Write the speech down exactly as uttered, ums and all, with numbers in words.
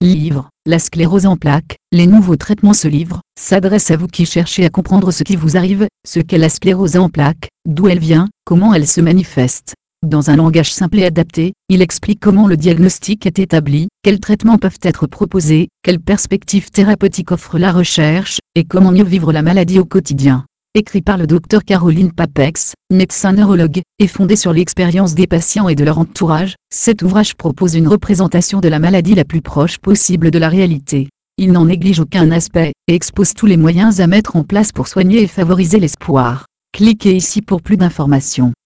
Livre, La sclérose en plaques, les nouveaux traitements. Ce livre s'adresse à vous qui cherchez à comprendre ce qui vous arrive, ce qu'est la sclérose en plaques, d'où elle vient, comment elle se manifeste. Dans un langage simple et adapté, il explique comment le diagnostic est établi, quels traitements peuvent être proposés, quelles perspectives thérapeutiques offre la recherche, et comment mieux vivre la maladie au quotidien. Écrit par le docteur Caroline Papex, médecin neurologue, et fondé sur l'expérience des patients et de leur entourage, cet ouvrage propose une représentation de la maladie la plus proche possible de la réalité. Il n'en néglige aucun aspect, et expose tous les moyens à mettre en place pour soigner et favoriser l'espoir. Cliquez ici pour plus d'informations.